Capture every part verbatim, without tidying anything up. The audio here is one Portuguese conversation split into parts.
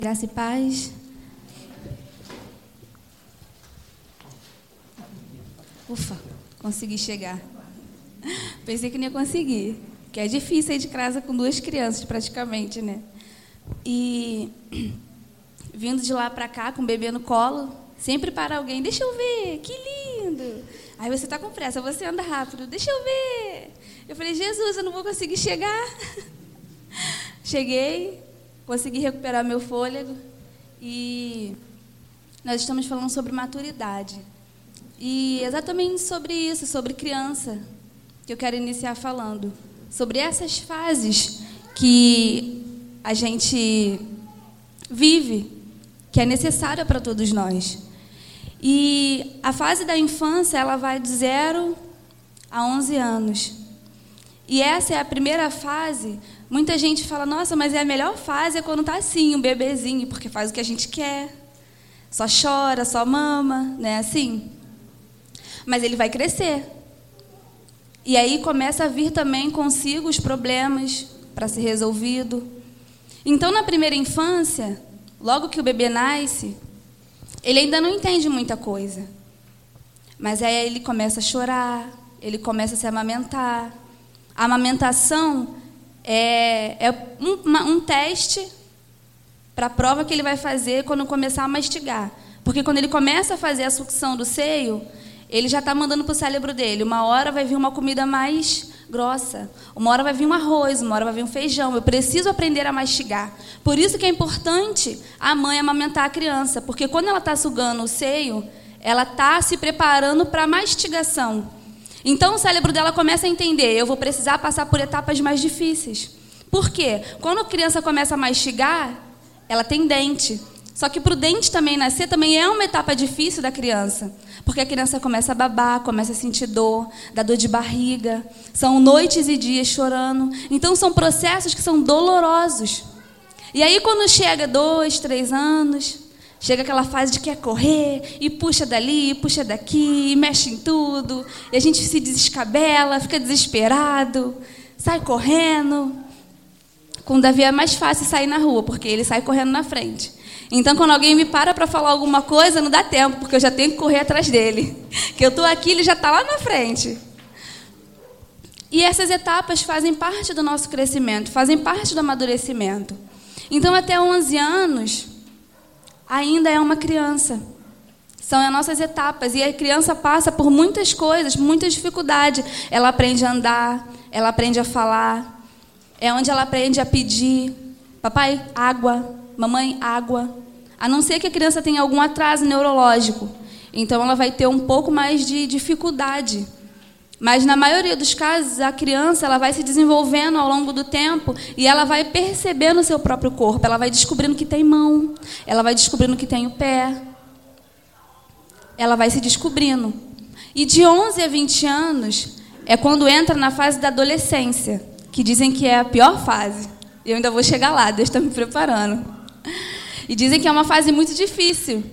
Graça e paz. Ufa, consegui chegar. Pensei que não ia conseguir, que é difícil sair de casa com duas crianças, praticamente, né? E vindo de lá para cá, com o bebê no colo, sempre para alguém, deixa eu ver, que lindo. Aí você está com pressa, você anda rápido, deixa eu ver. Eu falei, Jesus, eu não vou conseguir chegar. Cheguei, consegui recuperar meu fôlego e nós estamos falando sobre maturidade. E exatamente sobre isso, sobre criança, que eu quero iniciar falando. Sobre essas fases que a gente vive, que é necessária para todos nós. E a fase da infância, ela vai de zero a onze anos. E essa é a primeira fase. Muita gente fala, nossa, mas é a melhor fase é quando está assim, um bebezinho, porque faz o que a gente quer. Só chora, só mama, né? Assim. Mas ele vai crescer. E aí começa a vir também consigo os problemas para ser resolvido. Então, na primeira infância, logo que o bebê nasce, ele ainda não entende muita coisa. Mas aí ele começa a chorar, ele começa a se amamentar. A amamentação é, é um, uma, um teste para a prova que ele vai fazer quando começar a mastigar. Porque quando ele começa a fazer a sucção do seio, ele já está mandando para o cérebro dele. Uma hora vai vir uma comida mais grossa. Uma hora vai vir um arroz, uma hora vai vir um feijão. Eu preciso aprender a mastigar. Por isso que é importante a mãe amamentar a criança. Porque quando ela está sugando o seio, ela está se preparando para a mastigação. Então o cérebro dela começa a entender, eu vou precisar passar por etapas mais difíceis. Por quê? Quando a criança começa a mastigar, ela tem dente. Só que para o dente também nascer, também é uma etapa difícil da criança. Porque a criança começa a babar, começa a sentir dor, dá dor de barriga. São noites e dias chorando. Então são processos que são dolorosos. E aí quando chega dois, três anos, chega aquela fase de quer correr, e puxa dali, e puxa daqui, e mexe em tudo. E a gente se desescabela, fica desesperado, sai correndo. Com o Davi é mais fácil sair na rua, porque ele sai correndo na frente. Então, quando alguém me para para falar alguma coisa, não dá tempo, porque eu já tenho que correr atrás dele. Que eu estou aqui, ele já está lá na frente. E essas etapas fazem parte do nosso crescimento, fazem parte do amadurecimento. Então, até onze anos, ainda é uma criança. São as nossas etapas. E a criança passa por muitas coisas, muita dificuldade. Ela aprende a andar, ela aprende a falar. É onde ela aprende a pedir. Papai, água. Mamãe, água. A não ser que a criança tenha algum atraso neurológico. Então, ela vai ter um pouco mais de dificuldade. Mas, na maioria dos casos, a criança ela vai se desenvolvendo ao longo do tempo e ela vai percebendo o seu próprio corpo. Ela vai descobrindo que tem mão. Ela vai descobrindo que tem o pé. Ela vai se descobrindo. E de onze a vinte anos é quando entra na fase da adolescência, que dizem que é a pior fase. Eu ainda vou chegar lá, Deus está me preparando. E dizem que é uma fase muito difícil,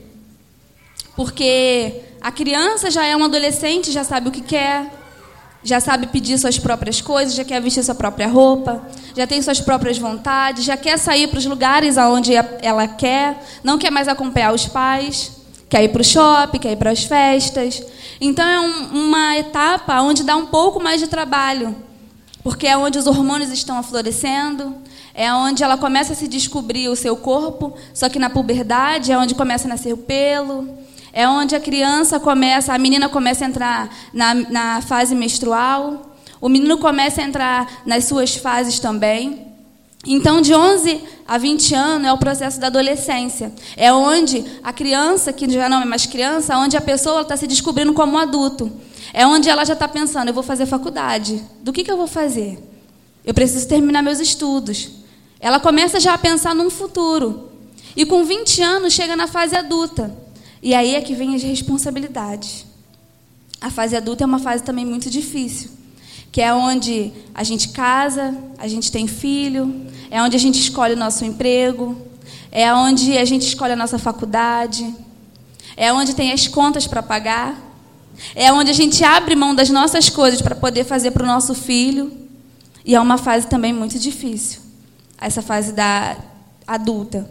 porque a criança já é um adolescente, já sabe o que quer, já sabe pedir suas próprias coisas, já quer vestir sua própria roupa, já tem suas próprias vontades, já quer sair para os lugares aonde ela quer, não quer mais acompanhar os pais, quer ir para o shopping, quer ir para as festas. Então é um, uma etapa onde dá um pouco mais de trabalho, porque é onde os hormônios estão aflorescendo, é onde ela começa a se descobrir o seu corpo, só que na puberdade é onde começa a nascer o pelo, é onde a criança começa, a menina começa a entrar na, na fase menstrual, o menino começa a entrar nas suas fases também. Então, de onze a vinte anos é o processo da adolescência. É onde a criança, que já não é mais criança, onde a pessoa está se descobrindo como um adulto. É onde ela já está pensando, eu vou fazer faculdade. Do que, que eu vou fazer? Eu preciso terminar meus estudos. Ela começa já a pensar num futuro. E com vinte anos chega na fase adulta. E aí é que vem as responsabilidades. A fase adulta é uma fase também muito difícil. Que é onde a gente casa, a gente tem filho, é onde a gente escolhe o nosso emprego, é onde a gente escolhe a nossa faculdade, é onde tem as contas para pagar, é onde a gente abre mão das nossas coisas para poder fazer para o nosso filho. E é uma fase também muito difícil, essa fase da adulta.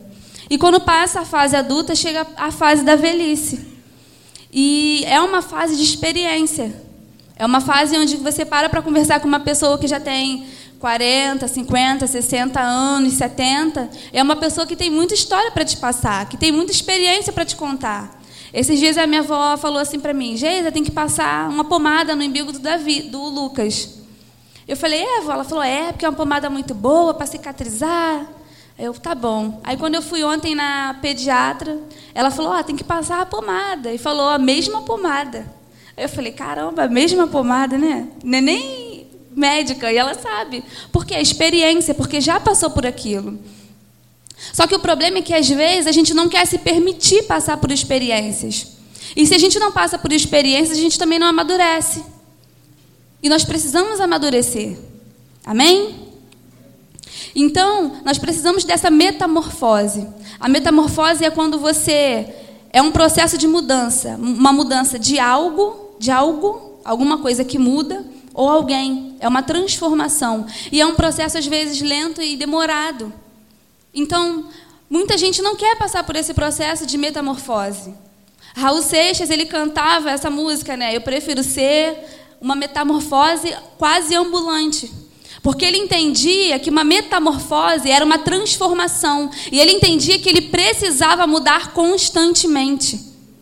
E quando passa a fase adulta, chega a fase da velhice. E é uma fase de experiência. É uma fase onde você para para conversar com uma pessoa que já tem quarenta, cinquenta, sessenta anos, setenta. É uma pessoa que tem muita história para te passar, que tem muita experiência para te contar. Esses dias a minha avó falou assim para mim: Geisa, tem que passar uma pomada no umbigo do, Davi, do Lucas. Eu falei: é, avó? Ela falou: é, porque é uma pomada muito boa para cicatrizar. Eu, tá bom. Aí, quando eu fui ontem na pediatra, ela falou: ó, tem que passar a pomada. E falou: a mesma pomada. Aí eu falei: caramba, a mesma pomada, né? Não é nem médica. E ela sabe. Porque é experiência, porque já passou por aquilo. Só que o problema é que, às vezes, a gente não quer se permitir passar por experiências. E se a gente não passa por experiências, a gente também não amadurece. E nós precisamos amadurecer. Amém? Então, nós precisamos dessa metamorfose. A metamorfose é quando você... É um processo de mudança. Uma mudança de algo, de algo, alguma coisa que muda, ou alguém. É uma transformação. E é um processo, às vezes, lento e demorado. Então, muita gente não quer passar por esse processo de metamorfose. Raul Seixas, ele cantava essa música, né? Eu prefiro ser uma metamorfose quase ambulante. Porque ele entendia que uma metamorfose era uma transformação. E ele entendia que ele precisava mudar constantemente.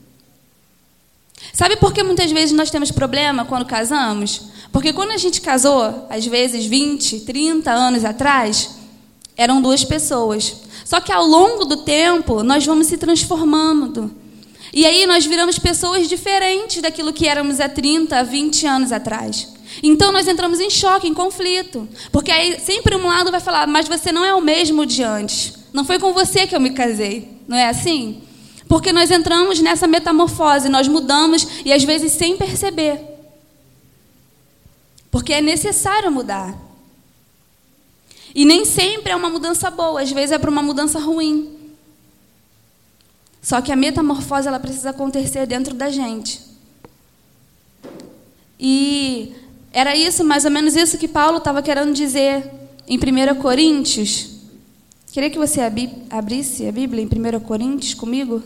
Sabe por que muitas vezes nós temos problema quando casamos? Porque quando a gente casou, às vezes vinte, trinta anos atrás, eram duas pessoas. Só que ao longo do tempo, nós vamos se transformando. E aí nós viramos pessoas diferentes daquilo que éramos há trinta, vinte anos atrás. Então, nós entramos em choque, em conflito. Porque aí sempre um lado vai falar: mas você não é o mesmo de antes. Não foi com você que eu me casei. Não é assim? Porque nós entramos nessa metamorfose, nós mudamos e às vezes sem perceber. Porque é necessário mudar. E nem sempre é uma mudança boa, às vezes é para uma mudança ruim. Só que a metamorfose, ela precisa acontecer dentro da gente. E era isso, mais ou menos isso que Paulo estava querendo dizer em primeira Coríntios. Queria que você abrisse a Bíblia em primeira Coríntios comigo.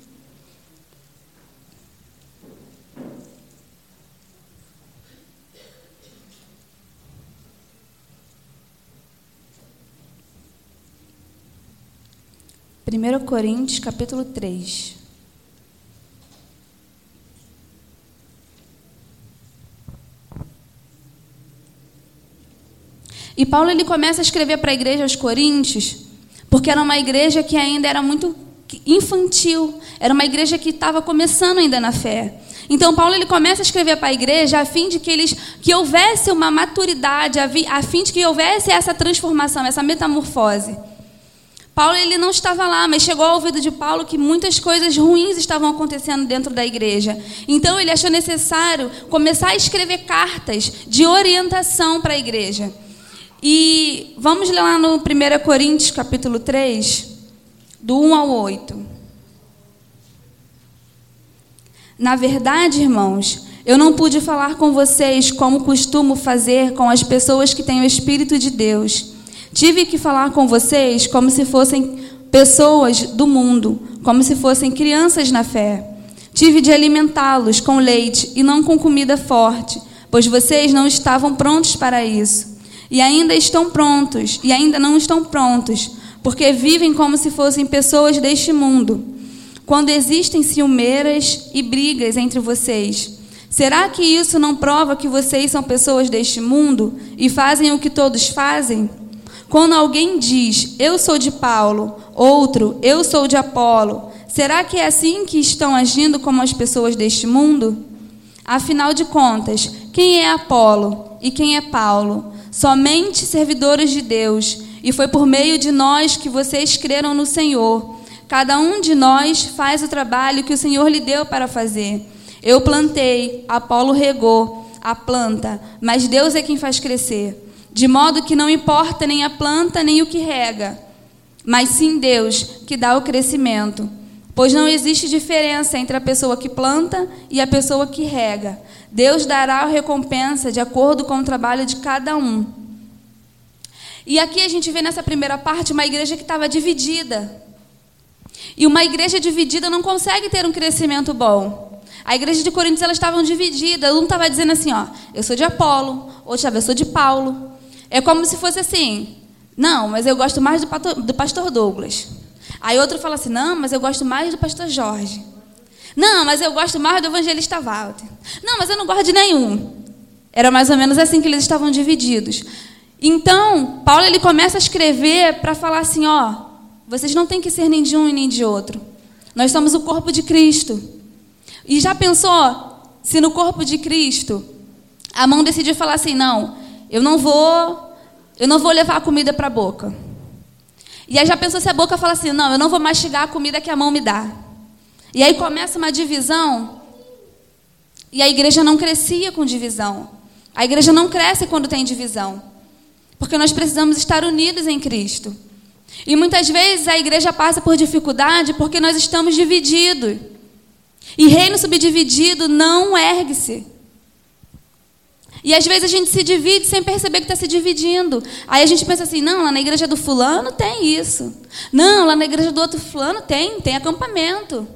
primeira Coríntios, capítulo três. E Paulo, ele começa a escrever para a igreja aos Coríntios, porque era uma igreja que ainda era muito infantil, era uma igreja que estava começando ainda na fé. Então, Paulo, ele começa a escrever para a igreja a fim de que, eles, que houvesse uma maturidade, a fim de que houvesse essa transformação, essa metamorfose. Paulo, ele não estava lá, mas chegou ao ouvido de Paulo que muitas coisas ruins estavam acontecendo dentro da igreja. Então, ele achou necessário começar a escrever cartas de orientação para a igreja. E vamos ler lá no primeira Coríntios, capítulo três, do um ao oito. Na verdade, irmãos, eu não pude falar com vocês como costumo fazer com as pessoas que têm o Espírito de Deus. Tive que falar com vocês como se fossem pessoas do mundo, como se fossem crianças na fé. Tive de alimentá-los com leite e não com comida forte, pois vocês não estavam prontos para isso. E ainda estão prontos, e ainda não estão prontos, porque vivem como se fossem pessoas deste mundo. Quando existem ciumeiras e brigas entre vocês, será que isso não prova que vocês são pessoas deste mundo e fazem o que todos fazem? Quando alguém diz, eu sou de Paulo, outro, eu sou de Apolo, será que é assim que estão agindo como as pessoas deste mundo? Afinal de contas, quem é Apolo e quem é Paulo? Somente servidores de Deus, e foi por meio de nós que vocês creram no Senhor. Cada um de nós faz o trabalho que o Senhor lhe deu para fazer. Eu plantei, Apolo regou a planta, mas Deus é quem faz crescer. De modo que não importa nem a planta nem o que rega, mas sim Deus que dá o crescimento. Pois não existe diferença entre a pessoa que planta e a pessoa que rega. Deus dará a recompensa de acordo com o trabalho de cada um. E aqui a gente vê nessa primeira parte uma igreja que estava dividida. E uma igreja dividida não consegue ter um crescimento bom. A igreja de Coríntios, elas estavam divididas. Um estava dizendo assim, ó, eu sou de Apolo, outro estava, eu sou de Paulo. É como se fosse assim, não, mas eu gosto mais do pastor, do pastor Douglas. Aí outro fala assim, não, mas eu gosto mais do pastor Jorge. Não, mas eu gosto mais do evangelista Walter. Não, mas eu não gosto de nenhum. Era mais ou menos assim que eles estavam divididos. Então, Paulo ele começa a escrever para falar assim, ó, vocês não têm que ser nem de um e nem de outro. Nós somos o corpo de Cristo. E já pensou se no corpo de Cristo a mão decidiu falar assim, não, eu não vou, eu não vou levar a comida para a boca. E aí já pensou se a boca fala assim, não, eu não vou mastigar a comida que a mão me dá. E aí começa uma divisão. E a igreja não crescia com divisão. A igreja não cresce quando tem divisão. Porque nós precisamos estar unidos em Cristo. E muitas vezes a igreja passa por dificuldade porque nós estamos divididos. E reino subdividido não ergue-se. E às vezes a gente se divide sem perceber que está se dividindo. Aí a gente pensa assim, não, lá na igreja do fulano tem isso. Não, lá na igreja do outro fulano tem, tem acampamento.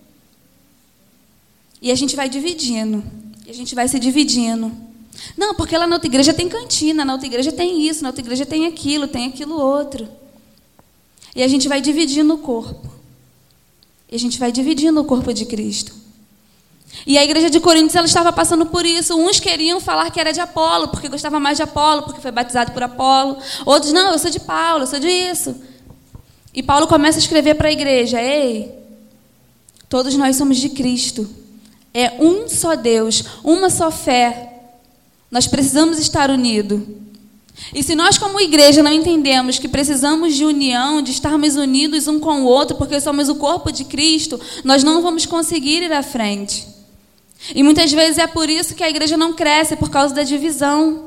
E a gente vai dividindo. E a gente vai se dividindo. Não, porque lá na outra igreja tem cantina, na outra igreja tem isso, na outra igreja tem aquilo, tem aquilo outro. E a gente vai dividindo o corpo. E a gente vai dividindo o corpo de Cristo. E a igreja de Coríntios, ela estava passando por isso. Uns queriam falar que era de Apolo, porque gostava mais de Apolo, porque foi batizado por Apolo. Outros, não, eu sou de Paulo, eu sou de isso. E Paulo começa a escrever para a igreja, ei, todos nós somos de Cristo. É um só Deus, uma só fé. Nós precisamos estar unidos. E se nós como igreja não entendemos que precisamos de união, de estarmos unidos um com o outro, porque somos o corpo de Cristo, nós não vamos conseguir ir à frente. E muitas vezes é por isso que a igreja não cresce, por causa da divisão.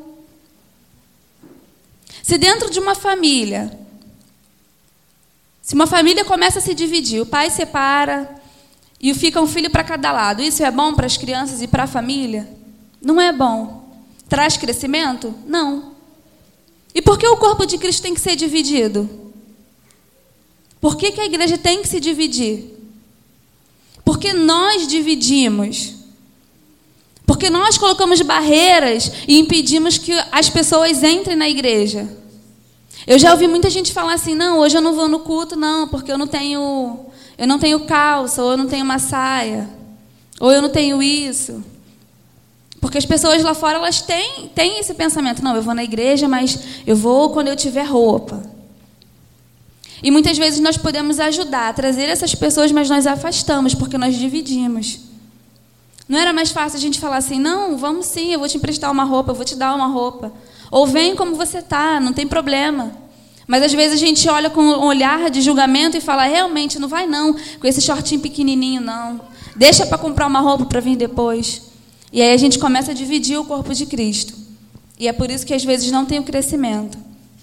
Se dentro de uma família, se uma família começa a se dividir, o pai separa e fica um filho para cada lado, isso é bom para as crianças e para a família? Não é bom. Traz crescimento? Não. E por que o corpo de Cristo tem que ser dividido? Por que que a igreja tem que se dividir? Porque nós dividimos. Porque nós colocamos barreiras e impedimos que as pessoas entrem na igreja. Eu já ouvi muita gente falar assim, não, hoje eu não vou no culto, não, porque eu não tenho, eu não tenho calça, ou eu não tenho uma saia, ou eu não tenho isso. Porque as pessoas lá fora, elas têm, têm esse pensamento. Não, eu vou na igreja, mas eu vou quando eu tiver roupa. E muitas vezes nós podemos ajudar a trazer essas pessoas, mas nós afastamos, porque nós dividimos. Não era mais fácil a gente falar assim, não, vamos sim, eu vou te emprestar uma roupa, eu vou te dar uma roupa. Ou vem como você está, não tem problema. Mas às vezes a gente olha com um olhar de julgamento e fala, realmente, não vai não, com esse shortinho pequenininho, não. Deixa para comprar uma roupa para vir depois. E aí a gente começa a dividir o corpo de Cristo. E é por isso que às vezes não tem o crescimento.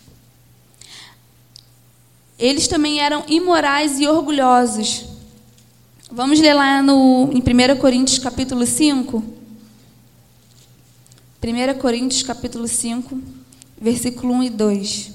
Eles também eram imorais e orgulhosos. Vamos ler lá no, em primeira Coríntios capítulo cinco. primeira Coríntios capítulo cinco, versículo um e dois.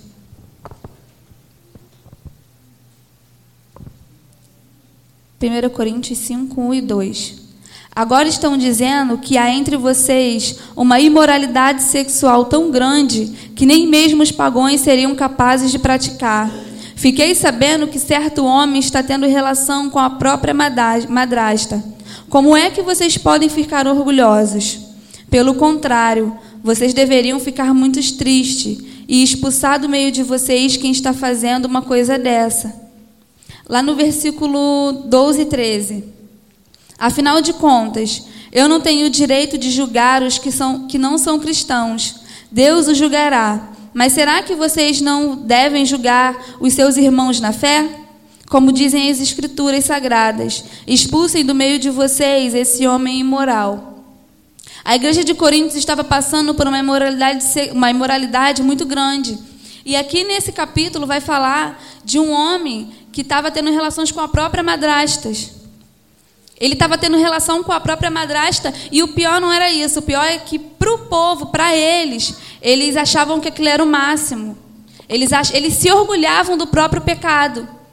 primeira Coríntios cinco, um e dois. Agora estão dizendo que há entre vocês uma imoralidade sexual tão grande que nem mesmo os pagãos seriam capazes de praticar. Fiquei sabendo que certo homem está tendo relação com a própria madrasta. Como é que vocês podem ficar orgulhosos? Pelo contrário, vocês deveriam ficar muito tristes e expulsar do meio de vocês quem está fazendo uma coisa dessa. Lá no versículo doze e treze. Afinal de contas, eu não tenho o direito de julgar os que, são, que não são cristãos. Deus os julgará. Mas será que vocês não devem julgar os seus irmãos na fé? Como dizem as Escrituras Sagradas, expulsem do meio de vocês esse homem imoral. A igreja de Coríntios estava passando por uma imoralidade, uma imoralidade muito grande. E aqui nesse capítulo vai falar de um homem que estava tendo relações com a própria madrasta. Ele estava tendo relação com a própria madrasta e o pior não era isso. O pior é que para o povo, para eles, eles achavam que aquilo era o máximo. Eles, ach... eles se orgulhavam do próprio pecado.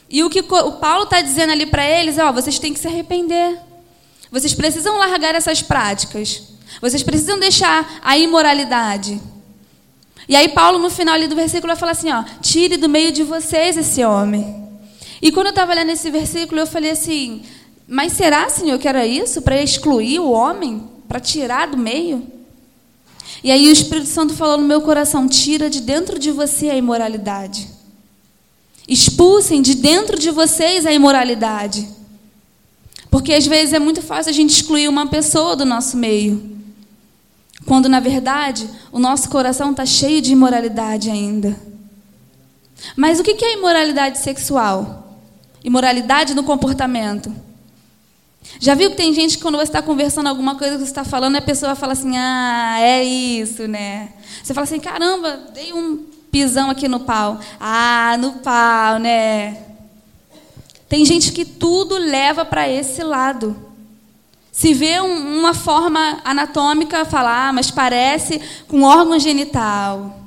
E o que o Paulo está dizendo ali para eles é, ó, vocês têm que se arrepender. Vocês precisam largar essas práticas. Vocês precisam deixar a imoralidade. E aí Paulo, no final ali do versículo, vai falar assim, ó, tire do meio de vocês esse homem. E quando eu estava lendo esse versículo, eu falei assim, mas será, Senhor, que era isso? Para excluir o homem? Para tirar do meio? E aí o Espírito Santo falou no meu coração, tira de dentro de você a imoralidade. Expulsem de dentro de vocês a imoralidade. Porque às vezes é muito fácil a gente excluir uma pessoa do nosso meio. Quando, na verdade, o nosso coração está cheio de imoralidade ainda. Mas o que é imoralidade sexual? Imoralidade no comportamento. Já viu que tem gente que quando você está conversando alguma coisa que você está falando, a pessoa fala assim, ah, é isso, né? Você fala assim, caramba, dei um pisão aqui no pau. Ah, no pau, né? Tem gente que tudo leva para esse lado. Se vê um, uma forma anatômica, fala, ah, mas parece com órgão genital.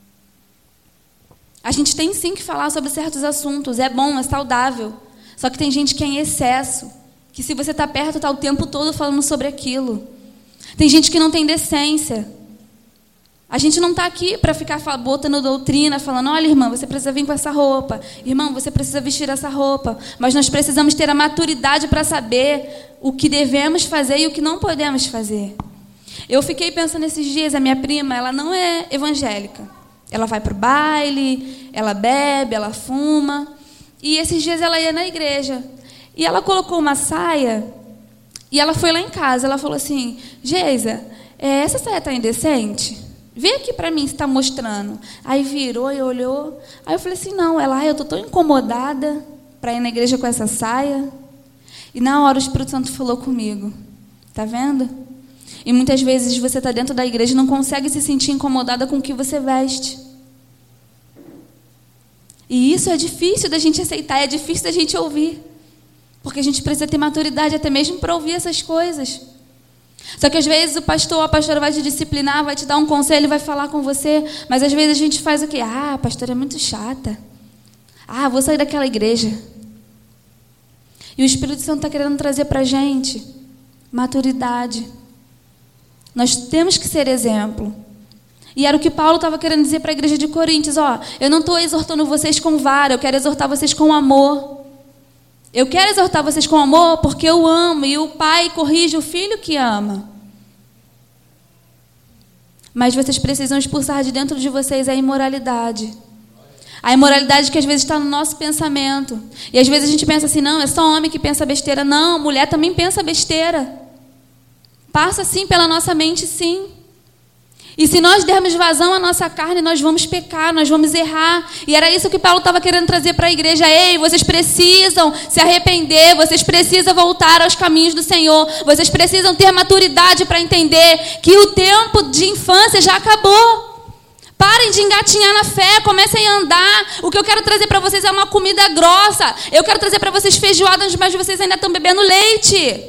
A gente tem sim que falar sobre certos assuntos. É bom, é saudável. Só que tem gente que é em excesso. Que se você está perto, está o tempo todo falando sobre aquilo. Tem gente que não tem decência. A gente não está aqui para ficar botando doutrina, falando, olha, irmã, você precisa vir com essa roupa. Irmão, você precisa vestir essa roupa. Mas nós precisamos ter a maturidade para saber o que devemos fazer e o que não podemos fazer. Eu fiquei pensando esses dias, a minha prima, ela não é evangélica. Ela vai para o baile, ela bebe, ela fuma. E esses dias ela ia na igreja. E ela colocou uma saia e ela foi lá em casa. Ela falou assim, Geisa, essa saia está indecente? Vê aqui para mim se está mostrando. Aí virou e olhou. Aí eu falei assim, não. Ela, eu estou tão incomodada para ir na igreja com essa saia. E na hora o Espírito Santo falou comigo. Tá vendo? E muitas vezes você está dentro da igreja e não consegue se sentir incomodada com o que você veste. E isso é difícil da gente aceitar, é difícil da gente ouvir. Porque a gente precisa ter maturidade até mesmo para ouvir essas coisas. Só que às vezes o pastor, a pastora vai te disciplinar, vai te dar um conselho, vai falar com você, mas às vezes a gente faz o quê? Ah, a pastora é muito chata. Ah, vou sair daquela igreja. E o Espírito Santo está querendo trazer para a gente maturidade. Nós temos que ser exemplo. E era o que Paulo estava querendo dizer para a igreja de Coríntios, ó, eu não estou exortando vocês com vara, eu quero exortar vocês com amor. Eu quero exortar vocês com amor porque eu amo e o pai corrige o filho que ama. Mas vocês precisam expulsar de dentro de vocês a imoralidade. A imoralidade que às vezes está no nosso pensamento. E às vezes a gente pensa assim, não, é só homem que pensa besteira. Não, mulher também pensa besteira. Passa sim pela nossa mente, sim. E se nós dermos vazão à nossa carne, nós vamos pecar, nós vamos errar. E era isso que Paulo estava querendo trazer para a igreja. Ei, vocês precisam se arrepender, vocês precisam voltar aos caminhos do Senhor. Vocês precisam ter maturidade para entender que o tempo de infância já acabou. Parem de engatinhar na fé, comecem a andar. O que eu quero trazer para vocês é uma comida grossa. Eu quero trazer para vocês feijoada, mas vocês ainda estão bebendo leite.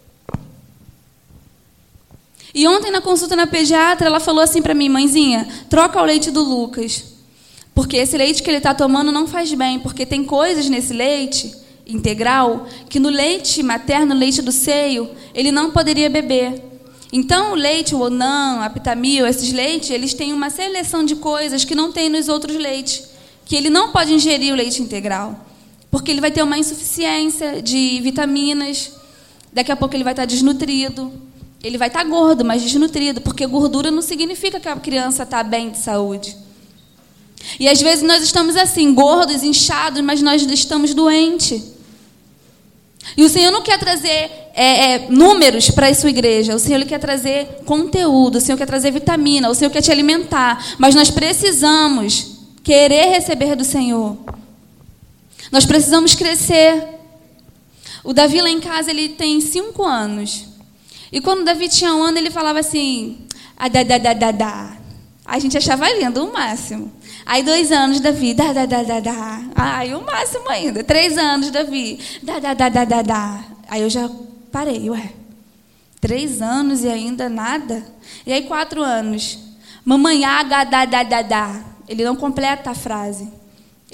E ontem na consulta na pediatra, ela falou assim para mim, mãezinha, troca o leite do Lucas. Porque esse leite que ele está tomando não faz bem, porque tem coisas nesse leite integral que no leite materno, leite do seio, ele não poderia beber. Então o leite, o Onan, a Pitamil, esses leites, eles têm uma seleção de coisas que não tem nos outros leites. Que ele não pode ingerir o leite integral. Porque ele vai ter uma insuficiência de vitaminas, daqui a pouco ele vai estar desnutrido. Ele vai estar gordo, mas desnutrido, porque gordura não significa que a criança está bem de saúde. E às vezes nós estamos assim, gordos, inchados, mas nós estamos doentes. E o Senhor não quer trazer é, é, números para a sua igreja. O Senhor ele quer trazer conteúdo, o Senhor quer trazer vitamina, o Senhor quer te alimentar. Mas nós precisamos querer receber do Senhor. Nós precisamos crescer. O Davi lá em casa, ele tem cinco anos. E quando o Davi tinha um ano, ele falava assim, ah, da, da, da, da, da. A gente achava lindo, o máximo. Aí dois anos, Davi, da, da, da, da, da. Aí o máximo ainda. Três anos, Davi, da, da, da, da, da, da. Aí eu já parei, ué. Três anos e ainda nada? E aí quatro anos. Mamãe, aga, da, da, da, da. Ele não completa a frase.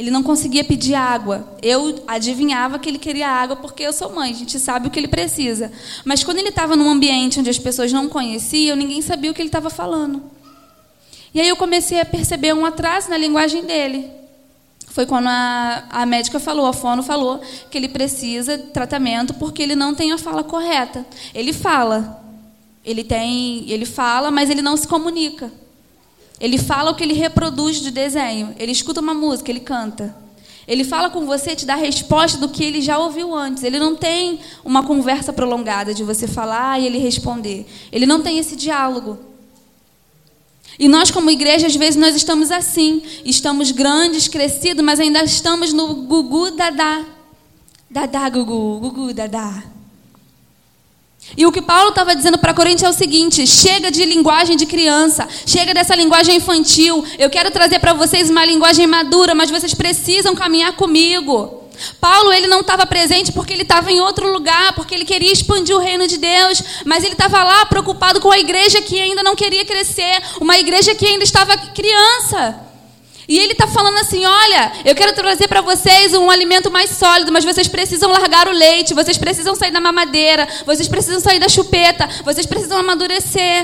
Ele não conseguia pedir água. Eu adivinhava que ele queria água porque eu sou mãe, a gente sabe o que ele precisa. Mas quando ele estava num ambiente onde as pessoas não conheciam, ninguém sabia o que ele estava falando. E aí eu comecei a perceber um atraso na linguagem dele. Foi quando a, a médica falou, a fono falou, que ele precisa de tratamento porque ele não tem a fala correta. Ele fala, ele tem, ele fala, mas ele não se comunica. Ele fala o que ele reproduz de desenho. Ele escuta uma música, ele canta. Ele fala com você, te dá a resposta do que ele já ouviu antes. Ele não tem uma conversa prolongada de você falar e ele responder. Ele não tem esse diálogo. E nós, como igreja, às vezes nós estamos assim. Estamos grandes, crescidos, mas ainda estamos no gugu dadá. Dadá, gugu, gugu, dadá. E o que Paulo estava dizendo para Coríntios é o seguinte: chega de linguagem de criança, chega dessa linguagem infantil. Eu quero trazer para vocês uma linguagem madura, mas vocês precisam caminhar comigo. Paulo, ele não estava presente porque ele estava em outro lugar, porque ele queria expandir o reino de Deus, mas ele estava lá preocupado com a igreja que ainda não queria crescer, uma igreja que ainda estava criança. E ele está falando assim: olha, eu quero trazer para vocês um alimento mais sólido, mas vocês precisam largar o leite, vocês precisam sair da mamadeira, vocês precisam sair da chupeta, vocês precisam amadurecer.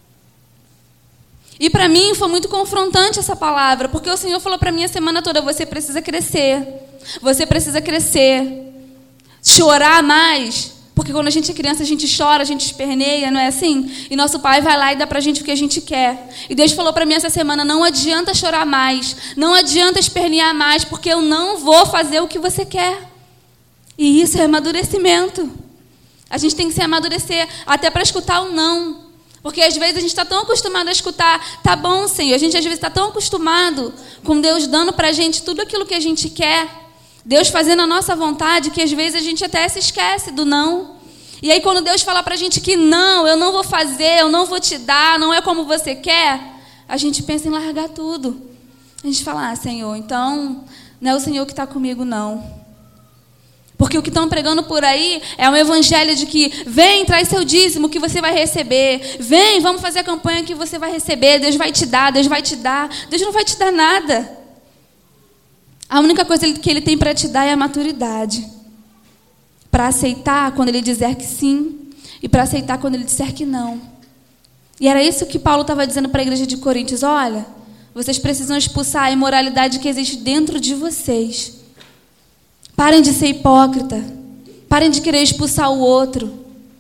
E para mim foi muito confrontante essa palavra, porque o Senhor falou para mim a semana toda: você precisa crescer, você precisa crescer, chorar mais, porque quando a gente é criança a gente chora, a gente esperneia, não é assim? E nosso Pai vai lá e dá pra gente o que a gente quer. E Deus falou para mim essa semana: não adianta chorar mais, não adianta espernear mais, porque eu não vou fazer o que você quer. E isso é amadurecimento. A gente tem que se amadurecer até para escutar o não. Porque às vezes a gente está tão acostumado a escutar: tá bom, Senhor. A gente às vezes está tão acostumado com Deus dando para a gente tudo aquilo que a gente quer, Deus fazendo a nossa vontade, que às vezes a gente até se esquece do não. E aí quando Deus fala para a gente que não, eu não vou fazer, eu não vou te dar, não é como você quer, a gente pensa em largar tudo. A gente fala: ah, Senhor, então não é o Senhor que está comigo, não. Porque o que estão pregando por aí é um evangelho de que vem, traz seu dízimo que você vai receber. Vem, vamos fazer a campanha que você vai receber. Deus vai te dar, Deus vai te dar. Deus não vai te dar nada. A única coisa que Ele tem para te dar é a maturidade. Para aceitar quando Ele dizer que sim e para aceitar quando Ele disser que não. E era isso que Paulo estava dizendo para a igreja de Coríntios: olha, vocês precisam expulsar a imoralidade que existe dentro de vocês. Parem de ser hipócrita. Parem de querer expulsar o outro.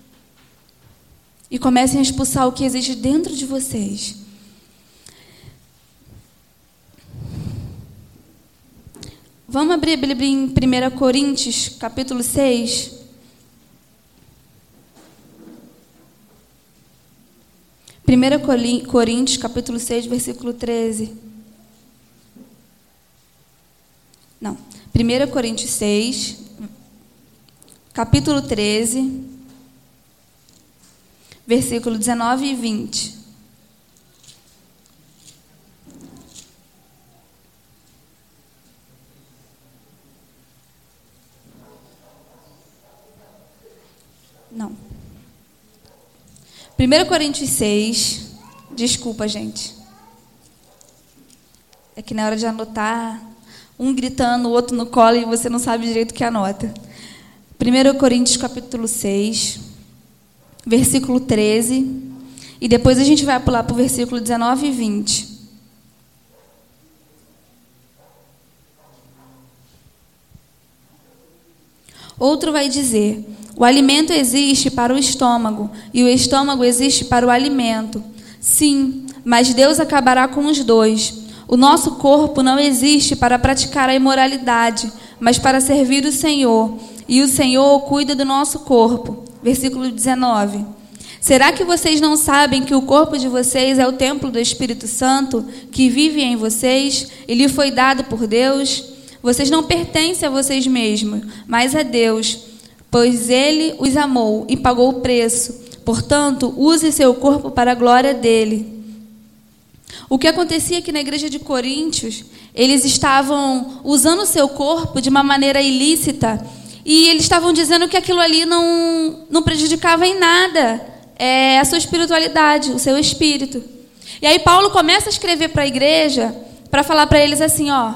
E comecem a expulsar o que existe dentro de vocês. Vamos abrir a Bíblia em primeira Coríntios, capítulo seis. primeira Coríntios, capítulo seis, versículo treze. Não. primeira Coríntios seis, capítulo treze, versículo dezenove e vinte. Não. primeira Coríntios seis, desculpa, gente. É que na hora de anotar, um gritando, o outro no colo, e você não sabe direito o que anota. primeira Coríntios, capítulo seis, versículo treze. E depois a gente vai pular para o versículo dezenove e vinte. Outro vai dizer: o alimento existe para o estômago, e o estômago existe para o alimento. Sim, mas Deus acabará com os dois. O nosso corpo não existe para praticar a imoralidade, mas para servir o Senhor. E o Senhor cuida do nosso corpo. Versículo dezenove. Será que vocês não sabem que o corpo de vocês é o templo do Espírito Santo, que vive em vocês e lhe foi dado por Deus? Vocês não pertencem a vocês mesmos, mas a Deus, pois Ele os amou e pagou o preço. Portanto, use seu corpo para a glória dele. O que acontecia aqui na igreja de Coríntios, eles estavam usando o seu corpo de uma maneira ilícita, e eles estavam dizendo que aquilo ali não, não prejudicava em nada é, a sua espiritualidade, o seu espírito. E aí Paulo começa a escrever para a igreja, para falar para eles assim: ó,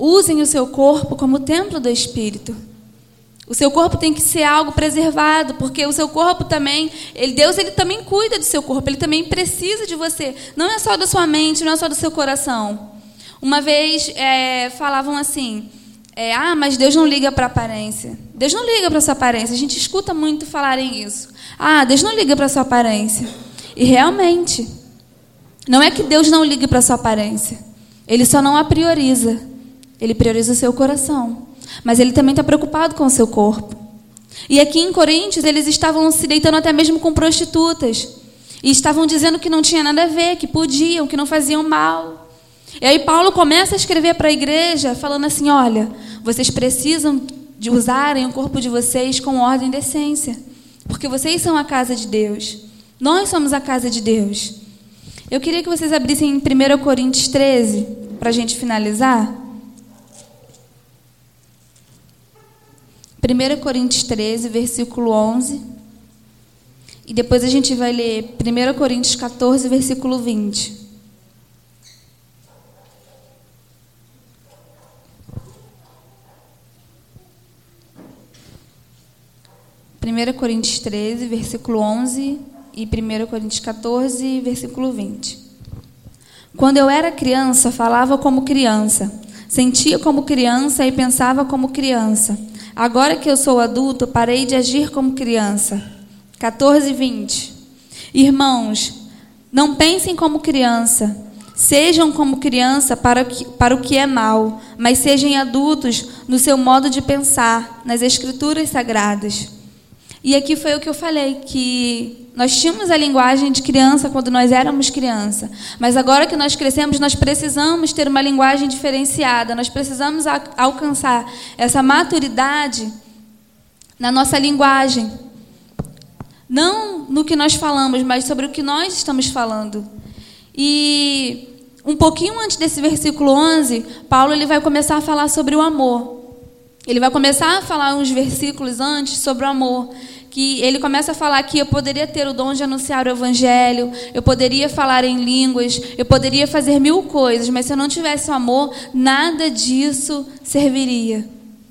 usem o seu corpo como templo do Espírito. O seu corpo tem que ser algo preservado, porque o seu corpo também, ele, Deus ele também cuida do seu corpo, Ele também precisa de você. Não é só da sua mente, não é só do seu coração. Uma vez é, falavam assim, é, ah, mas Deus não liga para a aparência. Deus não liga para a sua aparência. A gente escuta muito falarem isso. Ah, Deus não liga para a sua aparência. E realmente, não é que Deus não ligue para a sua aparência. Ele só não a prioriza. Ele prioriza o seu coração. Mas Ele também está preocupado com o seu corpo. E aqui em Coríntios, eles estavam se deitando até mesmo com prostitutas. E estavam dizendo que não tinha nada a ver, que podiam, que não faziam mal. E aí Paulo começa a escrever para a igreja, falando assim, olha, vocês precisam de usarem o corpo de vocês com ordem e decência. Porque vocês são a casa de Deus. Nós somos a casa de Deus. Eu queria que vocês abrissem em primeira Coríntios treze, para a gente finalizar. primeira Coríntios treze, versículo onze. E depois a gente vai ler primeira Coríntios quatorze, versículo vinte. primeira Coríntios treze, versículo onze. E primeira Coríntios quatorze, versículo vinte. Quando eu era criança, falava como criança, sentia como criança e pensava como criança. Agora que eu sou adulto, parei de agir como criança. quatorze, vinte. Irmãos, não pensem como criança. Sejam como criança para, que, para o que é mal, mas sejam adultos no seu modo de pensar, nas Escrituras Sagradas. E aqui foi o que eu falei, que nós tínhamos a linguagem de criança quando nós éramos criança. Mas agora que nós crescemos, nós precisamos ter uma linguagem diferenciada. Nós precisamos a, alcançar essa maturidade na nossa linguagem. Não no que nós falamos, mas sobre o que nós estamos falando. E um pouquinho antes desse versículo onze, Paulo ele vai começar a falar sobre o amor. Ele vai começar a falar uns versículos antes sobre o amor. Que ele começa a falar que eu poderia ter o dom de anunciar o evangelho, eu poderia falar em línguas, eu poderia fazer mil coisas, mas se eu não tivesse o amor, nada disso serviria.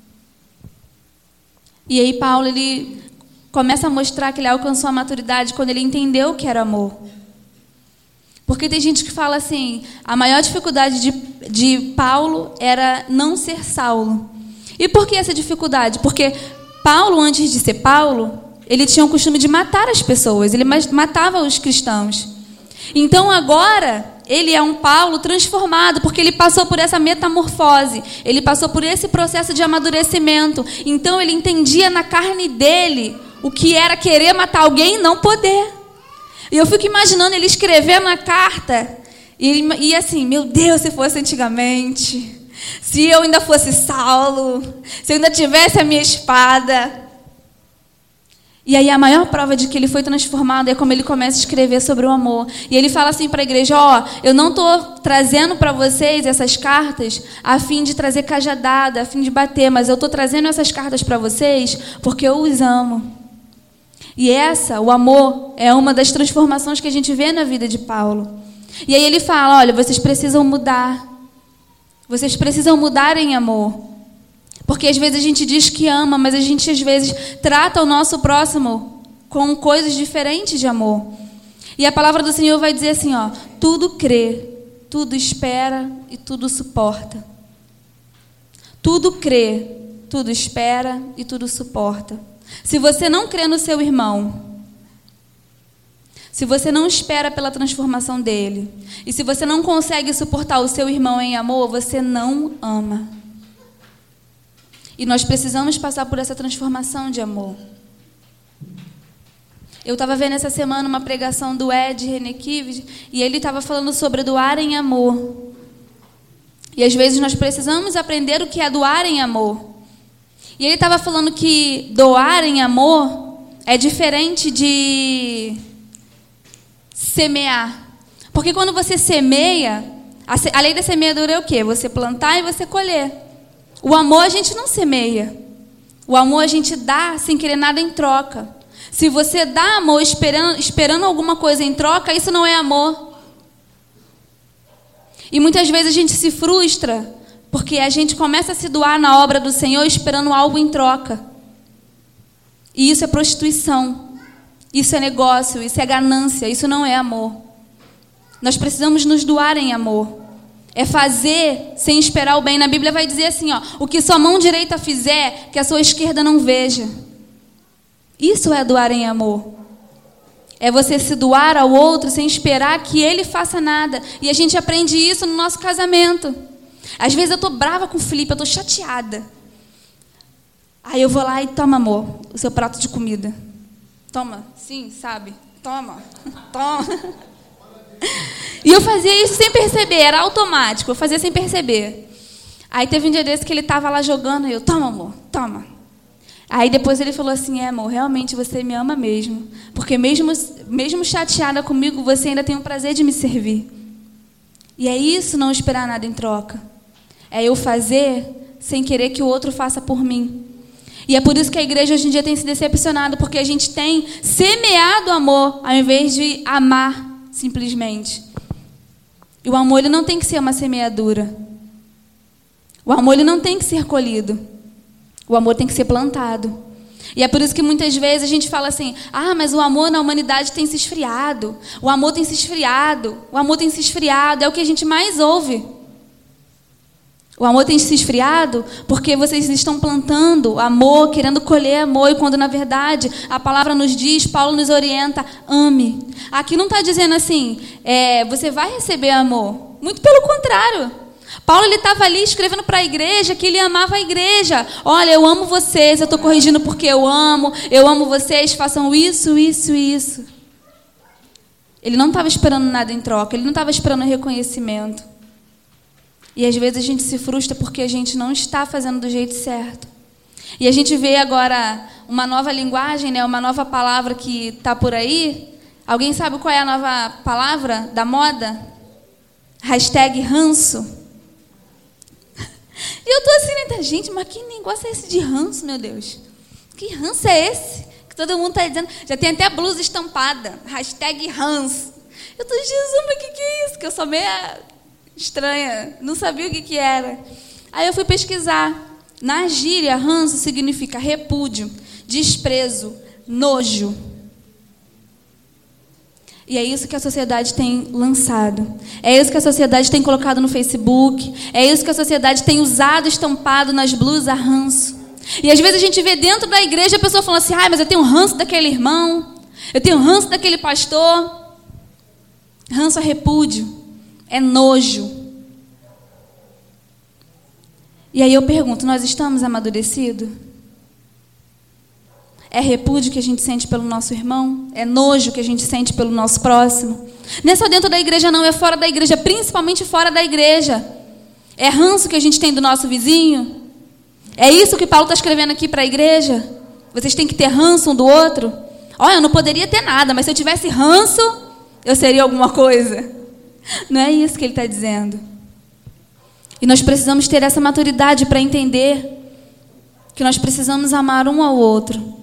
E aí Paulo ele começa a mostrar que ele alcançou a maturidade quando ele entendeu o que era amor. Porque tem gente que fala assim, a maior dificuldade de, de Paulo era não ser Saulo. E por que essa dificuldade? Porque Paulo, antes de ser Paulo, ele tinha o costume de matar as pessoas, ele matava os cristãos. Então agora, ele é um Paulo transformado, porque ele passou por essa metamorfose, ele passou por esse processo de amadurecimento. Então ele entendia na carne dele o que era querer matar alguém e não poder. E eu fico imaginando ele escrevendo a carta, e, e assim, meu Deus, se fosse antigamente, se eu ainda fosse Saulo, se eu ainda tivesse a minha espada. E aí a maior prova de que ele foi transformado é como ele começa a escrever sobre o amor. E ele fala assim para a igreja, ó, eu não estou trazendo para vocês essas cartas a fim de trazer cajadada, a fim de bater, mas eu estou trazendo essas cartas para vocês porque eu os amo. E essa, o amor, é uma das transformações que a gente vê na vida de Paulo. E aí ele fala, olha, vocês precisam mudar. Vocês precisam mudar em amor. Porque às vezes a gente diz que ama, mas a gente às vezes trata o nosso próximo com coisas diferentes de amor. E a palavra do Senhor vai dizer assim, ó, tudo crê, tudo espera e tudo suporta. Tudo crê, tudo espera e tudo suporta. Se você não crê no seu irmão, se você não espera pela transformação dele, e se você não consegue suportar o seu irmão em amor, você não ama. E nós precisamos passar por essa transformação de amor. Eu estava vendo essa semana uma pregação do Ed Renekiewicz, e ele estava falando sobre doar em amor. E às vezes nós precisamos aprender o que é doar em amor. E ele estava falando que doar em amor é diferente de semear. Porque quando você semeia, a lei da semeadura é o quê? Você plantar e você colher. O amor a gente não semeia. O amor a gente dá sem querer nada em troca. Se você dá amor esperando, esperando alguma coisa em troca, isso não é amor. E muitas vezes a gente se frustra Porque a gente começa a se doar na obra do Senhor esperando algo em troca. E isso é prostituição. Isso é negócio, isso é ganância, isso não é amor. Nós precisamos nos doar em amor. É fazer sem esperar o bem. Na Bíblia vai dizer assim, ó, o que sua mão direita fizer, que a sua esquerda não veja. Isso é doar em amor. É você se doar ao outro sem esperar que ele faça nada. E a gente aprende isso no nosso casamento. Às vezes eu tô brava com o Felipe, eu tô chateada. Aí eu vou lá e toma, amor, o seu prato de comida. Toma, sim, sabe? Toma, toma. E eu fazia isso sem perceber, era automático, eu fazia sem perceber. Aí teve um dia desse que ele estava lá jogando, e eu, toma, amor, toma. Aí depois ele falou assim, é, amor, realmente você me ama mesmo. Porque mesmo, mesmo chateada comigo, você ainda tem o prazer de me servir. E é isso, não esperar nada em troca. É eu fazer sem querer que o outro faça por mim. E é por isso que a igreja hoje em dia tem se decepcionado, porque a gente tem semeado amor, ao invés de amar simplesmente. E o amor ele não tem que ser uma semeadura. O amor ele não tem que ser colhido. O amor tem que ser plantado. E é por isso que muitas vezes a gente fala assim, ah, mas o amor na humanidade tem se esfriado. O amor tem se esfriado. O amor tem se esfriado. É o que a gente mais ouve. O amor tem se esfriado porque vocês estão plantando amor, querendo colher amor, e quando na verdade a palavra nos diz, Paulo nos orienta, ame. Aqui não está dizendo assim, é, você vai receber amor. Muito pelo contrário. Paulo ele estava ali escrevendo para a igreja que ele amava a igreja. Olha, eu amo vocês, eu estou corrigindo porque eu amo, eu amo vocês, façam isso, isso e isso. Ele não estava esperando nada em troca, ele não estava esperando reconhecimento. E às vezes a gente se frustra porque a gente não está fazendo do jeito certo. E a gente vê agora uma nova linguagem, né, uma nova palavra que está por aí. Alguém sabe qual é a nova palavra da moda? Hashtag ranço. E eu tô assim, né, gente, mas que negócio é esse de ranço, meu Deus? Que ranço é esse? Que todo mundo está dizendo. Já tem até blusa estampada. Hashtag ranço. Eu tô, Jesus, mas o que, que é isso? Que eu sou meia estranha. Não sabia o que, que era. Aí eu fui pesquisar. Na gíria, ranço significa repúdio, desprezo, nojo. E é isso que a sociedade tem lançado. É isso que a sociedade tem colocado no Facebook. É isso que a sociedade tem usado, estampado nas blusas, ranço. E às vezes a gente vê dentro da igreja a pessoa falando assim, ah, mas eu tenho ranço daquele irmão. Eu tenho ranço daquele pastor. Ranço é repúdio. É nojo. E aí eu pergunto, nós estamos amadurecidos? É repúdio que a gente sente pelo nosso irmão? É nojo que a gente sente pelo nosso próximo? Não é só dentro da igreja não, é fora da igreja, principalmente fora da igreja. É ranço que a gente tem do nosso vizinho? É isso que Paulo está escrevendo aqui para a igreja? Vocês têm que ter ranço um do outro? Olha, eu não poderia ter nada, mas se eu tivesse ranço, eu seria alguma coisa. Não é isso que ele está dizendo. E nós precisamos ter essa maturidade para entender que nós precisamos amar um ao outro.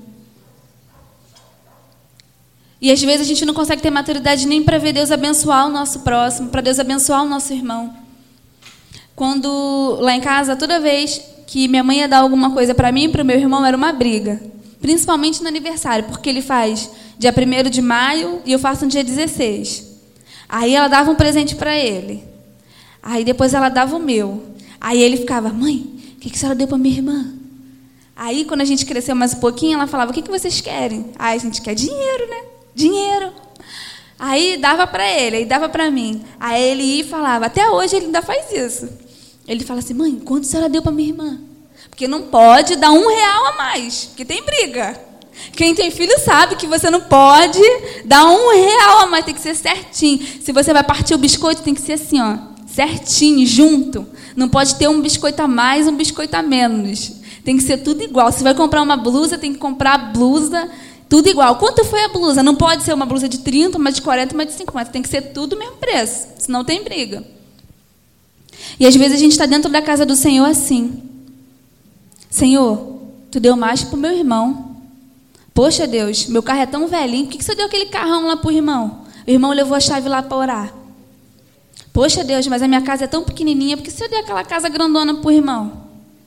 E às vezes a gente não consegue ter maturidade nem para ver Deus abençoar o nosso próximo, para Deus abençoar o nosso irmão. Quando lá em casa, toda vez que minha mãe ia dar alguma coisa para mim e para o meu irmão, era uma briga. Principalmente no aniversário, porque ele faz dia primeiro de maio e eu faço no dia dezesseis. Aí ela dava um presente para ele. Aí depois ela dava o meu. Aí ele ficava, mãe, o que, que a senhora deu para minha irmã? Aí quando a gente cresceu mais um pouquinho, ela falava, o que, que vocês querem? Aí a gente quer dinheiro, né? Dinheiro. Aí dava para ele, aí dava para mim. Aí ele ia e falava, até hoje ele ainda faz isso. Ele fala assim, mãe, quanto a senhora deu para minha irmã? Porque não pode dar um real a mais, porque tem briga. Quem tem filho sabe que você não pode dar um real a mais, tem que ser certinho. Se você vai partir o biscoito, tem que ser assim, ó, certinho, junto. Não pode ter um biscoito a mais, um biscoito a menos. Tem que ser tudo igual. Se vai comprar uma blusa, tem que comprar a blusa tudo igual. Quanto foi a blusa? Não pode ser uma blusa de trinta, uma de quarenta, uma de cinquenta. Tem que ser tudo o mesmo preço, senão tem briga. E às vezes a gente está dentro da casa do Senhor assim. Senhor, tu deu mais para o meu irmão. Poxa, Deus, meu carro é tão velhinho. Por que, que você deu aquele carrão lá para o irmão? O irmão levou a chave lá para orar. Poxa, Deus, mas a minha casa é tão pequenininha, por que você deu aquela casa grandona para o irmão?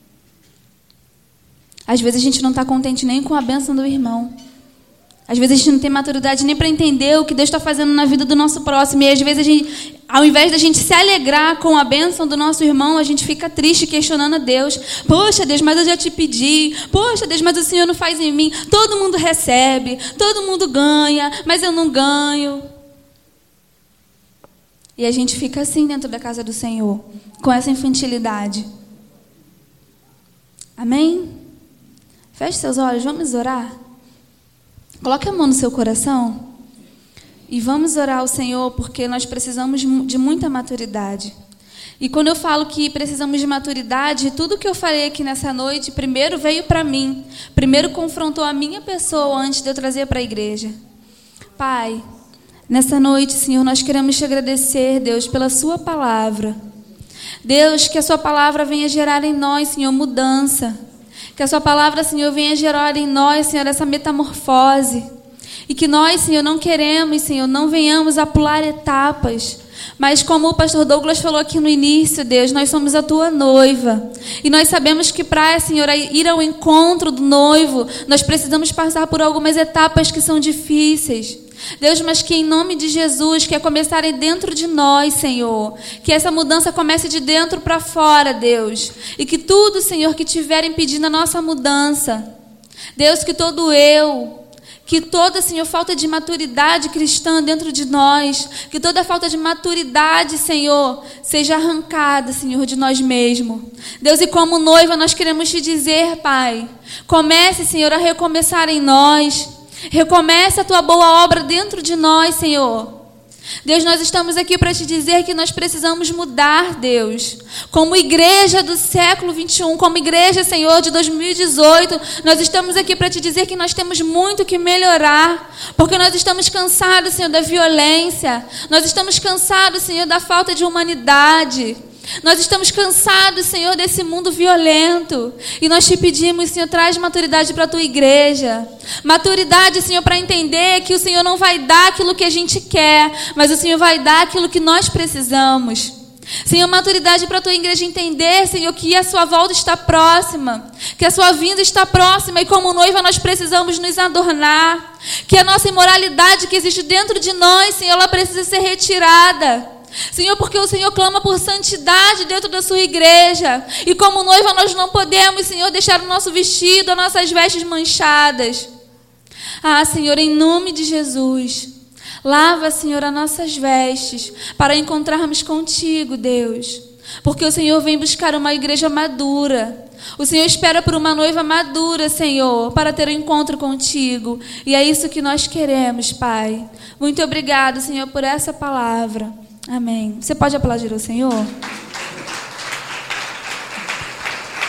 Às vezes a gente não está contente nem com a bênção do irmão. Às vezes a gente não tem maturidade nem para entender o que Deus está fazendo na vida do nosso próximo. E às vezes, a gente, ao invés da gente se alegrar com a bênção do nosso irmão, a gente fica triste questionando a Deus. Poxa, Deus, mas eu já te pedi. Poxa, Deus, mas o Senhor não faz em mim. Todo mundo recebe, todo mundo ganha, mas eu não ganho. E a gente fica assim dentro da casa do Senhor, com essa infantilidade. Amém? Feche seus olhos, vamos orar? Coloque a mão no seu coração e vamos orar ao Senhor, porque nós precisamos de muita maturidade. E quando eu falo que precisamos de maturidade, tudo que eu falei aqui nessa noite, primeiro veio para mim. Primeiro confrontou a minha pessoa antes de eu trazer para a igreja. Pai, nessa noite, Senhor, nós queremos te agradecer, Deus, pela sua palavra. Deus, que a sua palavra venha gerar em nós, Senhor, mudança. Que a sua palavra, Senhor, venha gerar em nós, Senhor, essa metamorfose. E que nós, Senhor, não queremos, Senhor, não venhamos a pular etapas. Mas como o pastor Douglas falou aqui no início, Deus, nós somos a tua noiva. E nós sabemos que para, Senhor, ir ao encontro do noivo, nós precisamos passar por algumas etapas que são difíceis. Deus, mas que em nome de Jesus, que é começarem dentro de nós, Senhor, que essa mudança comece de dentro para fora, Deus, e que tudo, Senhor, que tiver impedindo a nossa mudança, Deus, que todo eu, que toda, Senhor, falta de maturidade cristã dentro de nós, que toda falta de maturidade, Senhor, seja arrancada, Senhor, de nós mesmos. Deus, e como noiva nós queremos te dizer, Pai, comece, Senhor, a recomeçar em nós. Recomece a tua boa obra dentro de nós, Senhor. Deus, nós estamos aqui para te dizer que nós precisamos mudar, Deus. Como igreja do século vinte e um, como igreja, Senhor, de dois mil e dezoito, nós estamos aqui para te dizer que nós temos muito que melhorar, porque nós estamos cansados, Senhor, da violência. Nós estamos cansados, Senhor, da falta de humanidade. Nós estamos cansados, Senhor, desse mundo violento. E nós te pedimos, Senhor, traz maturidade para a tua igreja. Maturidade, Senhor, para entender que o Senhor não vai dar aquilo que a gente quer, mas o Senhor vai dar aquilo que nós precisamos. Senhor, maturidade para a tua igreja entender, Senhor, que a sua volta está próxima, que a sua vinda está próxima, e como noiva nós precisamos nos adornar, que a nossa imoralidade que existe dentro de nós, Senhor, ela precisa ser retirada. Senhor, porque o Senhor clama por santidade dentro da sua igreja. E como noiva nós não podemos, Senhor, deixar o nosso vestido, as nossas vestes manchadas. Ah, Senhor, em nome de Jesus, lava, Senhor, as nossas vestes para encontrarmos contigo, Deus. Porque o Senhor vem buscar uma igreja madura. O Senhor espera por uma noiva madura, Senhor, para ter um encontro contigo. E é isso que nós queremos, Pai. Muito obrigado, Senhor, por essa palavra. Amém. Você pode aplaudir o Senhor?